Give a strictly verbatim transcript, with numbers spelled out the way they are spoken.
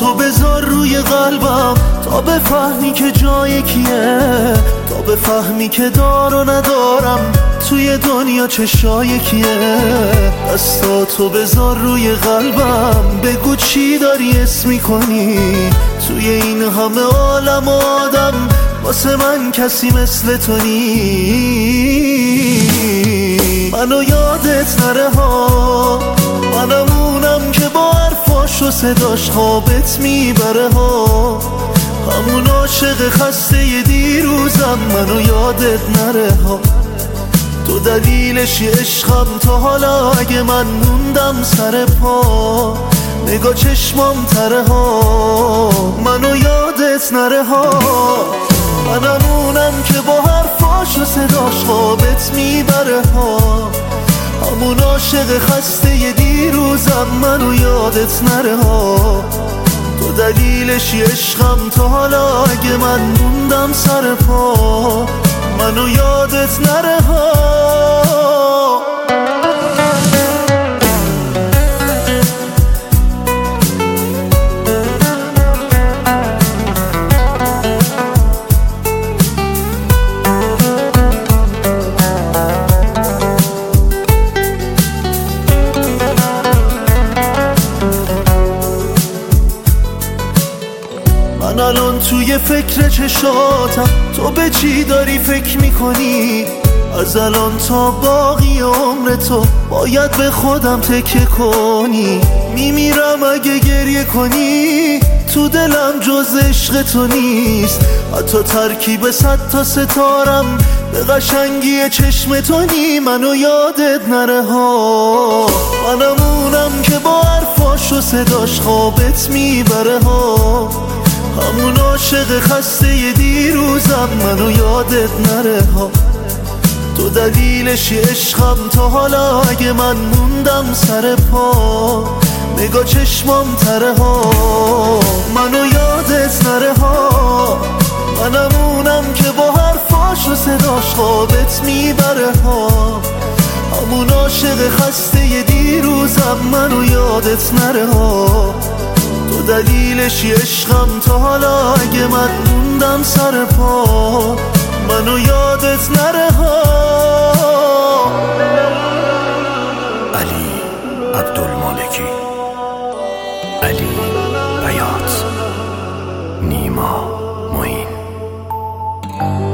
تو بذار روی قلبم تا بفهمی که جای کیه، تا بفهمی که دار و ندارم توی دنیا چشای کیه. دستاتو بذار روی قلبم بگو چی داری اسم میکنی، توی این همه عالم آدم واسه من کسی مثل تو نی. منو یادت نره ها، منمونم که با حرفاش و صداش خوابت میبره ها، همون عاشق خسته دیروزم. منو یادت نره ها، تو دلیلشی عشقم تا حالا اگه من موندم سر پا، نگاه چشمام تره ها. منو یادت نره ها، منمونم که با حرفاش و صداش خوابت میبره ها، همون عاشق خسته دیروزم. منو یادت نره ها، تو دلیلشی عشقم تا حالا اگه من موندم سر پا، منو یادت نره ها. من الان توی فکر چشاتم، تو به چی داری فکر میکنی؟ از الان تا باقی عمر تو باید به خودم تکیه کنی. میمیرم اگه گریه کنی، تو دلم جز عشق تو نیست، حتی ترکیب صد تا ستارم به قشنگی چشم تو نی. منو یادت نره ها، منمونم که با حرفاش و صداش خوابت میبره ها، همون عاشق خسته دیروزم. منو یادت نره ها، تو دلیلشی عشقم تا حالا اگه من موندم سر پا، نگاه چشمام تره ها. منو یادت نره ها، منمونم که با حرفاش و صداش خوابت میبره ها، همون عاشق خسته دیروزم. منو یادت نره ها، تو دلیلشی عشقم تا حالا اگه من موندم سر پا، منو یادت نره ها. علی عبدالمالکی، علی بیات، نیما معین.